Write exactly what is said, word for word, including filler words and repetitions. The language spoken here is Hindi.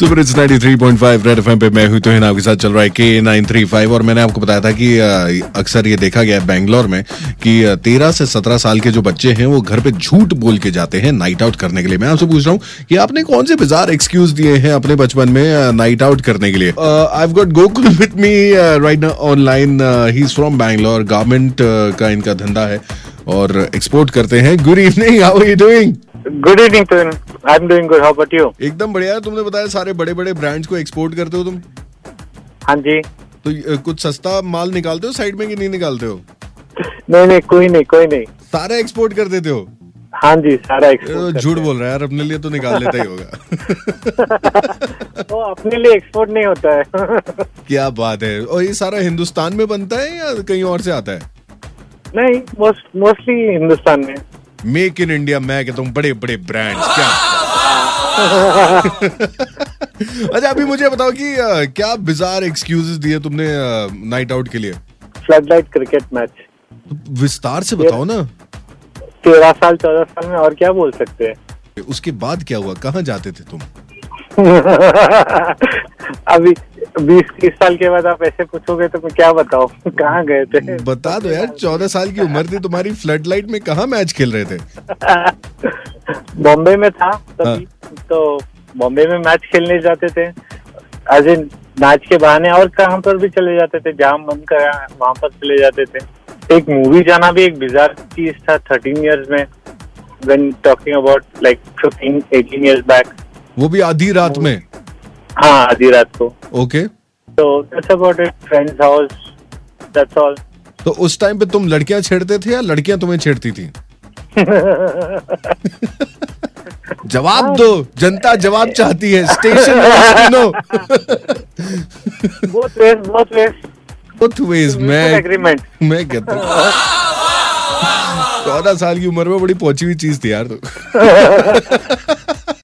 Super it's ninety three point five Red FM पे मैं हूं, तो हिना आपके साथ चल रहा है के नाइन थ्री फाइव। और मैंने आपको बताया था कि अक्सर ये देखा गया है बेंगलोर में कि तेरह से सत्रह साल के जो बच्चे हैं वो घर पे झूठ बोल के जाते हैं नाइट आउट करने के लिए। मैं आपसे पूछ रहा हूँ कि आपने कौन से बिजार एक्सक्यूज दिए हैं अपने बचपन में नाइट आउट करने के लिए। I have got Gokul with me right now online. He is from Bangalore, garment का इनका धंधा है और एक्सपोर्ट करते हैं। Good evening, how are you doing? Good evening too I am doing good, how about you? एकदम बढ़िया। तुमने बताया सारे बड़े बड़े ब्रांड्स को एक्सपोर्ट करते हो तुम। हाँ जी। तो uh, कुछ सस्ता माल निकालते हो साइड में कि नहीं निकालते हो? नहीं नहीं, कोई नहीं कोई नहीं, सारा एक्सपोर्ट कर देते हो? हाँ जी, सारा एक्सपोर्ट। झूठ बोल रहा है यार, अपने लिए तो निकाल लेता ही होगा। वो अपने लिए एक्सपोर्ट नहीं होता है। क्या बात है। और ये सारा हिंदुस्तान में बनता है या कहीं और से आता है? नहीं, मोस्ट मोस्टली हिंदुस्तान में। मेक इन इंडिया, मैं कहता हूँ बड़े बड़े ब्रांड्स। क्या अच्छा, अभी मुझे बताओ कि uh, क्या बिजार एक्सक्यूजेस दिए तुमने नाइट uh, आउट के लिए? Flood light cricket match. विस्तार से बताओ ना। तेरह साल चौदह साल में और क्या बोल सकते हैं। उसके बाद क्या हुआ, कहाँ जाते थे तुम? अभी बीस तीस साल के बाद आप ऐसे पूछोगे तो मैं क्या बताऊं, कहाँ गए थे? बता दो यार, चौदह साल की उम्र थी तुम्हारी, फ्लड लाइट में कहाँ मैच खेल रहे थे? बॉम्बे में था तभी। हाँ। तो बॉम्बे में मैच खेलने जाते थे, एज इन मैच के बहाने, और कहाँ पर भी चले जाते थे, जहाँ मन करा वहाँ पर चले जाते थे। एक मूवी जाना भी एक बिजार चीज था थर्टीन इयर्स में, when talking about like fifteen eighteen years back. वो भी आधी रात में? हाँ, आधी रात को। ओके। तो that's about it, friends house, that's all. तो उस टाइम पे तुम लड़कियां छेड़ते थे या लड़कियां तुम्हें छेड़ती थी? जवाब दो, जनता जवाब चाहती है। Station both ways, both ways, both ways. मैं एग्रीमेंट मैं कहता हूँ चौदह साल की उम्र में बड़ी पहुंची हुई चीज थी यार तो।